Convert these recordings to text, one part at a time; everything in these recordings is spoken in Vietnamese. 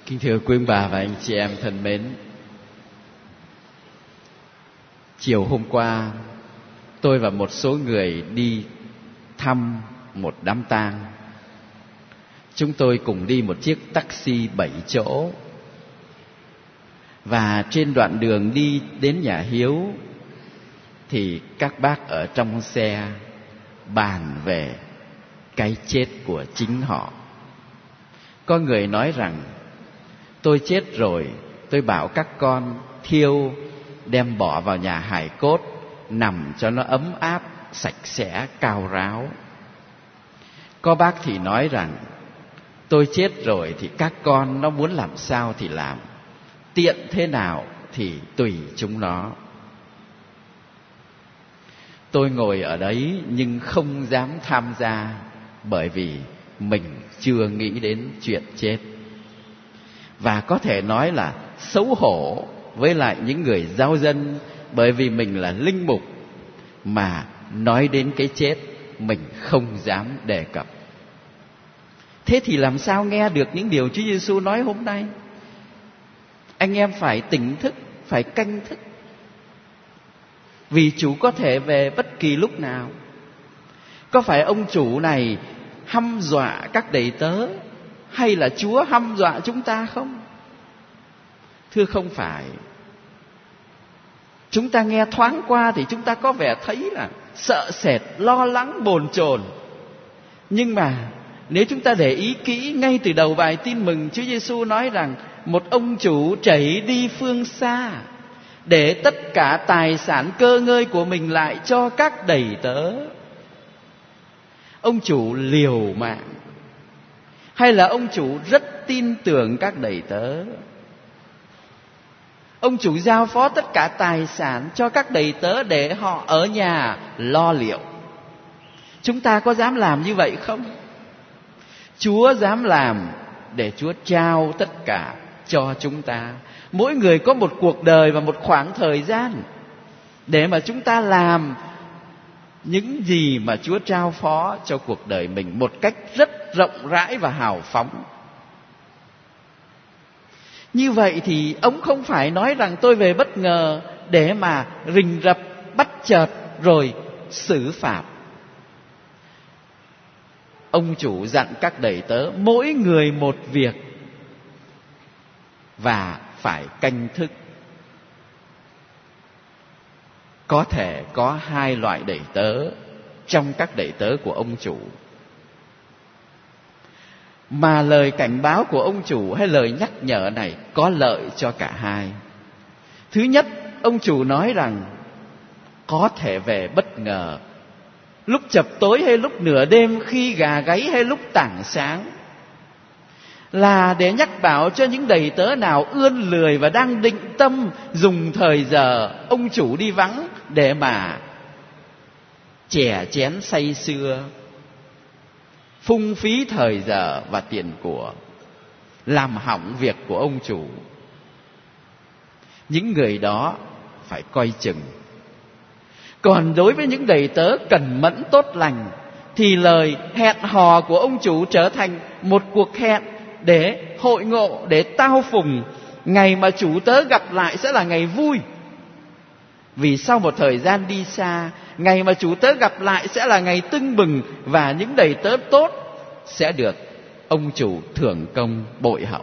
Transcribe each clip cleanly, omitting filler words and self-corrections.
Kính thưa quý ông bà và anh chị em thân mến, chiều hôm qua tôi và một số người đi thăm một đám tang. Chúng tôi cùng đi một chiếc taxi 7 chỗ. Và trên đoạn đường đi đến nhà Hiếu thì các bác ở trong xe bàn về cái chết của chính họ. Có người nói rằng tôi chết rồi, tôi bảo các con thiêu đem bỏ vào nhà hài cốt, nằm cho nó ấm áp, sạch sẽ, cao ráo. Có bác thì nói rằng tôi chết rồi thì các con nó muốn làm sao thì làm, tiện thế nào thì tùy chúng nó. Tôi ngồi ở đấy nhưng không dám tham gia, bởi vì mình chưa nghĩ đến chuyện chết. Và có thể nói là xấu hổ với lại những người giáo dân, bởi vì mình là linh mục mà nói đến cái chết mình không dám đề cập. Thế thì làm sao nghe được những điều Chúa Giêsu nói hôm nay? Anh em phải tỉnh thức, phải canh thức, vì chủ có thể về bất kỳ lúc nào. Có phải ông chủ này hăm dọa các đầy tớ, hay là Chúa hăm dọa chúng ta không? Thưa không phải. Chúng ta nghe thoáng qua thì chúng ta có vẻ thấy là sợ sệt, lo lắng, bồn chồn. Nhưng mà nếu chúng ta để ý kỹ, ngay từ đầu bài tin mừng, Chúa Giêsu nói rằng một ông chủ chạy đi phương xa để tất cả tài sản cơ ngơi của mình lại cho các đầy tớ. Ông chủ liều mạng, hay là ông chủ rất tin tưởng các đầy tớ? Ông chủ giao phó tất cả tài sản cho các đầy tớ để họ ở nhà lo liệu. Chúng ta có dám làm như vậy không? Chúa dám làm, để Chúa trao tất cả cho chúng ta. Mỗi người có một cuộc đời và một khoảng thời gian để mà chúng ta làm những gì mà Chúa trao phó cho cuộc đời mình một cách rất rộng rãi và hào phóng. Như vậy thì ông không phải nói rằng tôi về bất ngờ để mà rình rập, bắt chợt rồi xử phạt. Ông chủ dặn các đầy tớ mỗi người một việc và phải canh thức. Có thể có 2 loại đầy tớ trong các đầy tớ của ông chủ, mà lời cảnh báo của ông chủ hay lời nhắc nhở này có lợi cho cả hai. Thứ nhất, ông chủ nói rằng có thể về bất ngờ, lúc chập tối hay lúc nửa đêm, khi gà gáy hay lúc tảng sáng, là để nhắc bảo cho những đầy tớ nào ươn lười và đang định tâm dùng thời giờ ông chủ đi vắng để mà chè chén say sưa, phung phí thời giờ và tiền của, làm hỏng việc của ông chủ. Những người đó phải coi chừng. Còn đối với những đầy tớ cẩn mẫn tốt lành thì lời hẹn hò của ông chủ trở thành một cuộc hẹn để hội ngộ, để tao phùng. Ngày mà chủ tớ gặp lại sẽ là ngày vui, vì sau một thời gian đi xa, ngày mà chủ tớ gặp lại sẽ là ngày tưng bừng, và những đầy tớ tốt sẽ được ông chủ thưởng công bội hậu.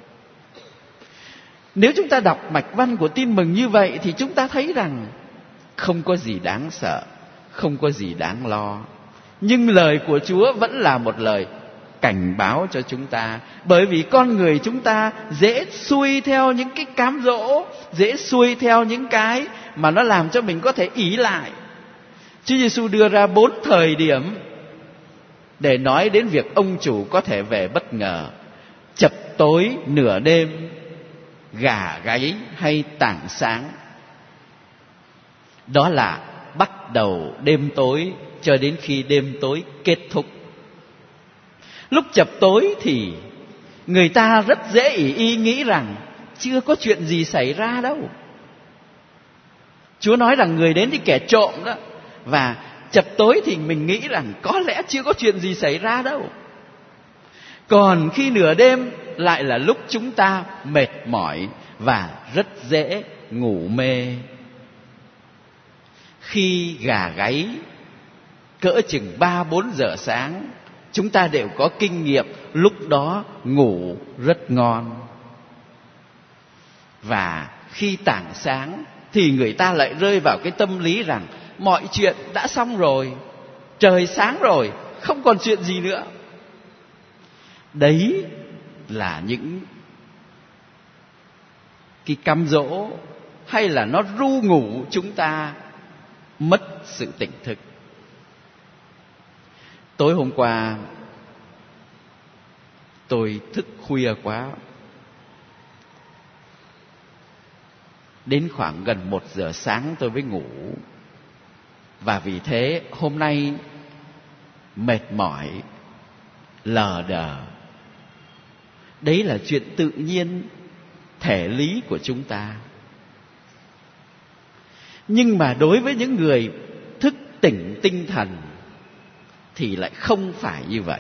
Nếu chúng ta đọc mạch văn của tin mừng như vậy thì chúng ta thấy rằng không có gì đáng sợ, không có gì đáng lo. Nhưng lời của Chúa vẫn là một lời cảnh báo cho chúng ta, bởi vì con người chúng ta dễ xuôi theo những cái cám dỗ, dễ xuôi theo những cái mà nó làm cho mình có thể ỷ lại. Chúa Giêsu đưa ra 4 thời điểm để nói đến việc ông chủ có thể về bất ngờ: chập tối, nửa đêm, gà gáy hay tảng sáng. Đó là bắt đầu đêm tối cho đến khi đêm tối kết thúc. Lúc chập tối thì người ta rất dễ ỷ y nghĩ rằng chưa có chuyện gì xảy ra đâu. Chúa nói rằng người đến thì kẻ trộm đó, và chập tối thì mình nghĩ rằng có lẽ chưa có chuyện gì xảy ra đâu. Còn khi nửa đêm lại là lúc chúng ta mệt mỏi và rất dễ ngủ mê. Khi gà gáy cỡ chừng 3-4 giờ sáng, chúng ta đều có kinh nghiệm lúc đó ngủ rất ngon. Và khi tảng sáng thì người ta lại rơi vào cái tâm lý rằng mọi chuyện đã xong rồi, trời sáng rồi, không còn chuyện gì nữa. Đấy là những cái cám dỗ hay là nó ru ngủ chúng ta mất sự tỉnh thức. Tối hôm qua tôi thức khuya quá, đến khoảng gần 1 giờ sáng tôi mới ngủ. Và vì thế hôm nay mệt mỏi, lờ đờ. Đấy là chuyện tự nhiên, thể lý của chúng ta. Nhưng mà đối với những người thức tỉnh tinh thần thì lại không phải như vậy.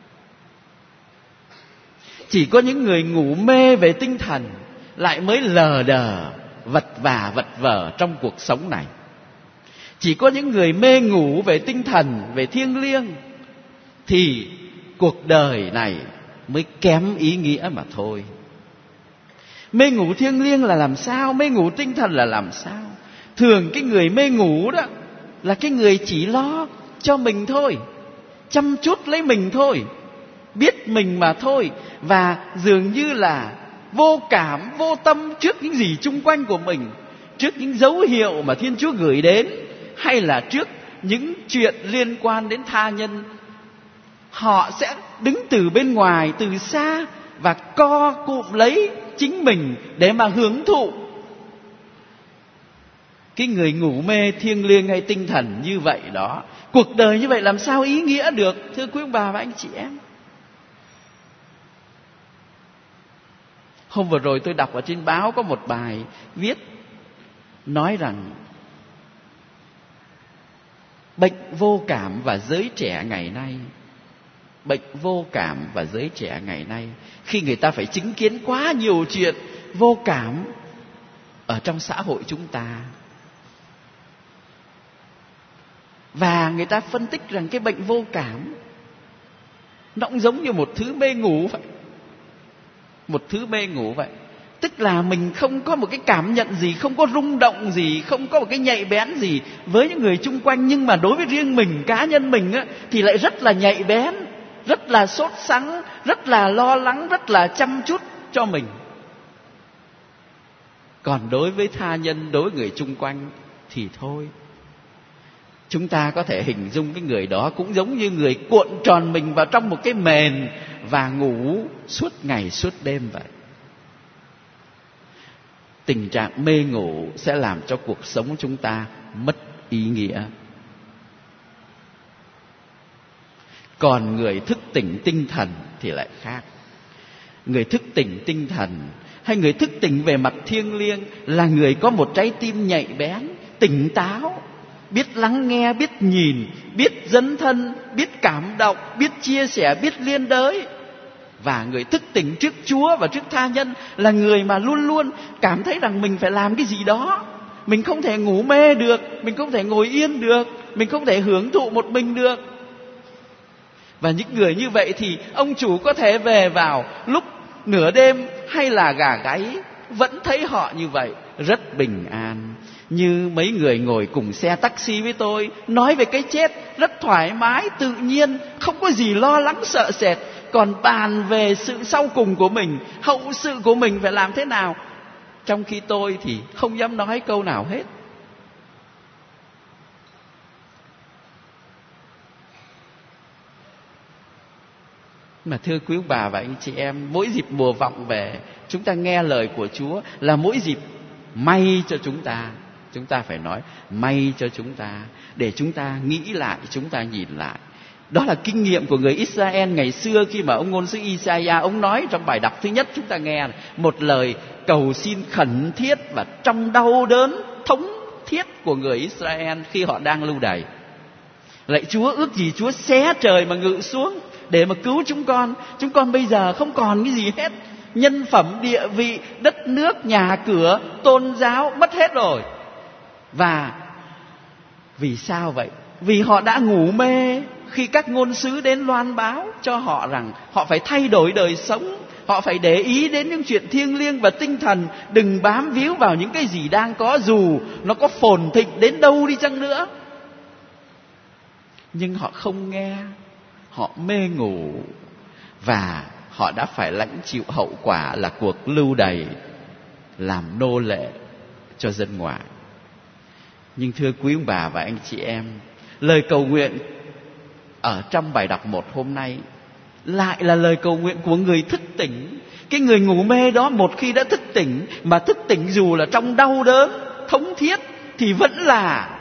Chỉ có những người ngủ mê về tinh thần lại mới lờ đờ, vật vã vật vờ trong cuộc sống này. Chỉ có những người mê ngủ về tinh thần, về thiêng liêng thì cuộc đời này mới kém ý nghĩa mà thôi. Mê ngủ thiêng liêng là làm sao? Mê ngủ tinh thần là làm sao? Thường cái người mê ngủ đó là cái người chỉ lo cho mình thôi, chăm chút lấy mình thôi, biết mình mà thôi. Và dường như là vô cảm, vô tâm trước những gì chung quanh của mình, trước những dấu hiệu mà Thiên Chúa gửi đến, hay là trước những chuyện liên quan đến tha nhân. Họ sẽ đứng từ bên ngoài, từ xa và co cụm lấy chính mình để mà hưởng thụ. Cái người ngủ mê thiêng liêng hay tinh thần như vậy đó, cuộc đời như vậy làm sao ý nghĩa được, thưa quý ông bà và anh chị em. Hôm vừa rồi tôi đọc ở trên báo có một bài viết nói rằng bệnh vô cảm và giới trẻ ngày nay, bệnh vô cảm và giới trẻ ngày nay, khi người ta phải chứng kiến quá nhiều chuyện vô cảm ở trong xã hội chúng ta. Và người ta phân tích rằng cái bệnh vô cảm nó cũng giống như một thứ mê ngủ vậy. Một thứ mê ngủ vậy. Tức là mình không có một cái cảm nhận gì, không có rung động gì, không có một cái nhạy bén gì với những người chung quanh. Nhưng mà đối với riêng mình, cá nhân mình á, thì lại rất là nhạy bén, rất là sốt sắng, rất là lo lắng, rất là chăm chút cho mình. Còn đối với tha nhân, đối với người chung quanh thì thôi. Chúng ta có thể hình dung cái người đó cũng giống như người cuộn tròn mình vào trong một cái mền và ngủ suốt ngày suốt đêm vậy. Tình trạng mê ngủ sẽ làm cho cuộc sống chúng ta mất ý nghĩa. Còn người thức tỉnh tinh thần thì lại khác. Người thức tỉnh tinh thần hay người thức tỉnh về mặt thiêng liêng là người có một trái tim nhạy bén, tỉnh táo, biết lắng nghe, biết nhìn, biết dấn thân, biết cảm động, biết chia sẻ, biết liên đới. Và người thức tỉnh trước Chúa và trước tha nhân là người mà luôn luôn cảm thấy rằng mình phải làm cái gì đó. Mình không thể ngủ mê được, mình không thể ngồi yên được, mình không thể hưởng thụ một mình được. Và những người như vậy thì ông chủ có thể về vào lúc nửa đêm hay là gà gáy, vẫn thấy họ như vậy rất bình an. Như mấy người ngồi cùng xe taxi với tôi, nói về cái chết rất thoải mái, tự nhiên, không có gì lo lắng sợ sệt. Còn bàn về sự sau cùng của mình, hậu sự của mình phải làm thế nào, trong khi tôi thì không dám nói câu nào hết. Mà thưa quý ông bà và anh chị em, mỗi dịp mùa vọng về, chúng ta nghe lời của Chúa là mỗi dịp may cho chúng ta. Chúng ta phải nói may cho chúng ta, để chúng ta nghĩ lại, chúng ta nhìn lại. Đó là kinh nghiệm của người Israel ngày xưa, khi mà ông ngôn sứ Isaiah, ông nói trong bài đọc thứ nhất chúng ta nghe một lời cầu xin khẩn thiết và trong đau đớn thống thiết của người Israel khi họ đang lưu đày. Lạy Chúa, ước gì Chúa xé trời mà ngự xuống, để mà cứu chúng con. Chúng con bây giờ không còn cái gì hết. Nhân phẩm, địa vị, đất nước, nhà cửa, tôn giáo mất hết rồi. Và vì sao vậy? Vì họ đã ngủ mê khi các ngôn sứ đến loan báo cho họ rằng họ phải thay đổi đời sống, họ phải để ý đến những chuyện thiêng liêng và tinh thần, đừng bám víu vào những cái gì đang có dù nó có phồn thịnh đến đâu đi chăng nữa. Nhưng họ không nghe, họ mê ngủ, và họ đã phải lãnh chịu hậu quả là cuộc lưu đày, làm nô lệ cho dân ngoại. Nhưng thưa quý ông bà và anh chị em, lời cầu nguyện ở trong bài đọc 1 hôm nay lại là lời cầu nguyện của người thức tỉnh. Cái người ngủ mê đó một khi đã thức tỉnh, mà thức tỉnh dù là trong đau đớn thống thiết, thì vẫn là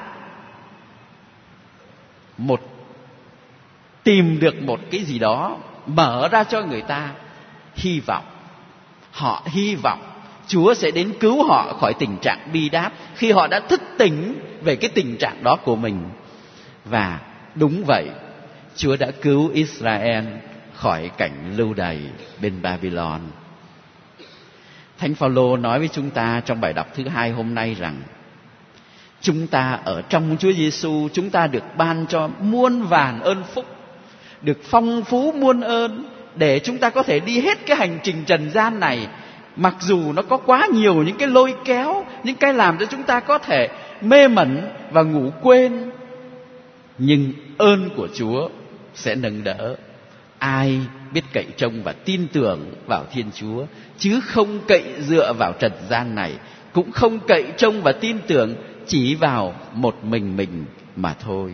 tìm được một cái gì đó mở ra cho người ta hy vọng. Họ hy vọng Chúa sẽ đến cứu họ khỏi tình trạng bi đát khi họ đã thức tỉnh về cái tình trạng đó của mình. Và đúng vậy, Chúa đã cứu Israel khỏi cảnh lưu đày bên Babylon. Thánh Phaolô nói với chúng ta trong bài đọc thứ 2 hôm nay rằng chúng ta ở trong Chúa Giêsu, chúng ta được ban cho muôn vàn ơn phúc, được phong phú muôn ơn, để chúng ta có thể đi hết cái hành trình trần gian này. Mặc dù nó có quá nhiều những cái lôi kéo, những cái làm cho chúng ta có thể mê mẩn và ngủ quên, nhưng ơn của Chúa sẽ nâng đỡ ai biết cậy trông và tin tưởng vào Thiên Chúa, chứ không cậy dựa vào trần gian này, cũng không cậy trông và tin tưởng chỉ vào một mình mà thôi.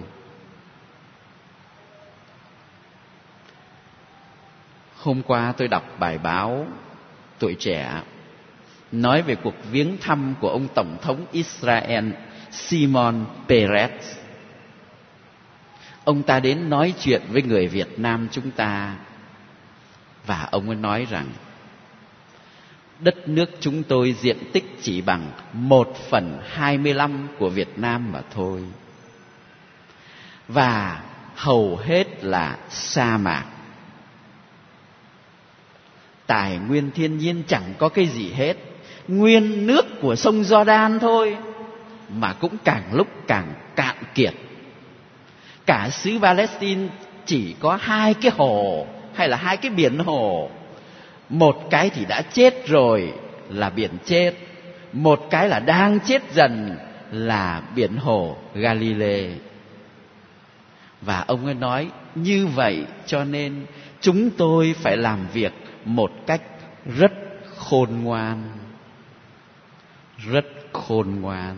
Hôm qua tôi đọc bài báo Tuổi Trẻ nói về cuộc viếng thăm của ông Tổng thống Israel Shimon Peres. Ông ta đến nói chuyện với người Việt Nam chúng ta, và ông ấy nói rằng đất nước chúng tôi diện tích chỉ bằng 1/25 của Việt Nam mà thôi, và hầu hết là sa mạc. Tài nguyên thiên nhiên chẳng có cái gì hết, nguyên nước của sông Giođan thôi mà cũng càng lúc càng cạn kiệt. Cả xứ Palestine chỉ có 2 cái hồ, hay là 2 cái biển hồ. Một cái thì đã chết rồi là biển chết, một cái là đang chết dần là biển hồ Galilee. Và ông ấy nói như vậy cho nên chúng tôi phải làm việc một cách rất khôn ngoan. Rất khôn ngoan.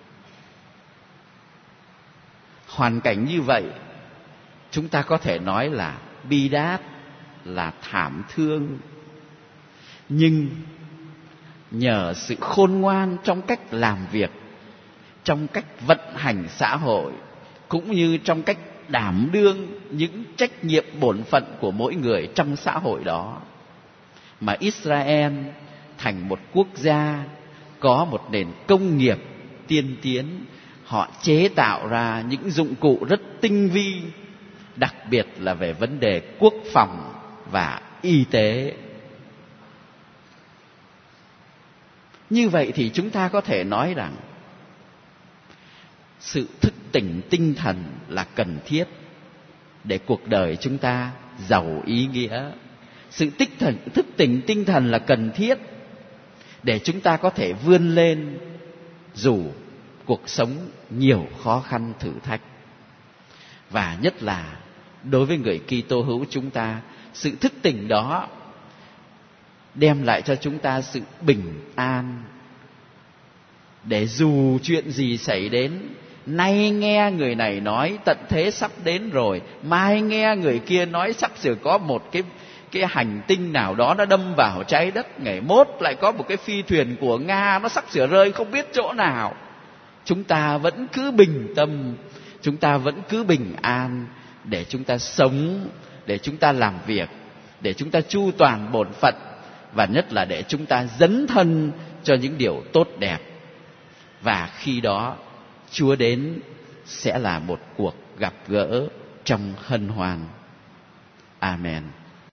Hoàn cảnh như vậy, chúng ta có thể nói là bi đát, là thảm thương. Nhưng nhờ sự khôn ngoan trong cách làm việc, trong cách vận hành xã hội, cũng như trong cách đảm đương những trách nhiệm bổn phận của mỗi người trong xã hội đó, mà Israel thành một quốc gia có một nền công nghiệp tiên tiến. Họ chế tạo ra những dụng cụ rất tinh vi, đặc biệt là về vấn đề quốc phòng và y tế. Như vậy thì chúng ta có thể nói rằng sự thức tỉnh tinh thần là cần thiết để cuộc đời chúng ta giàu ý nghĩa. Sự thức tỉnh tinh thần là cần thiết để chúng ta có thể vươn lên dù cuộc sống nhiều khó khăn thử thách. Và nhất là đối với người Kitô hữu chúng ta, sự thức tỉnh đó đem lại cho chúng ta sự bình an, để dù chuyện gì xảy đến, nay nghe người này nói tận thế sắp đến rồi, mai nghe người kia nói sắp sửa có một cái hành tinh nào đó nó đâm vào trái đất, ngày mốt lại có một cái phi thuyền của Nga nó sắp sửa rơi không biết chỗ nào, chúng ta vẫn cứ bình tâm, chúng ta vẫn cứ bình an để chúng ta sống, để chúng ta làm việc, để chúng ta chu toàn bổn phận, và nhất là để chúng ta dấn thân cho những điều tốt đẹp. Và khi đó Chúa đến sẽ là một cuộc gặp gỡ trong hân hoan. Amen.